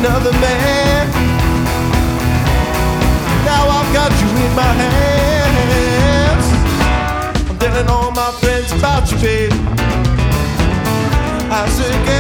another man. Now I've got you in my hands. I'm telling all my friends about you, baby. I said,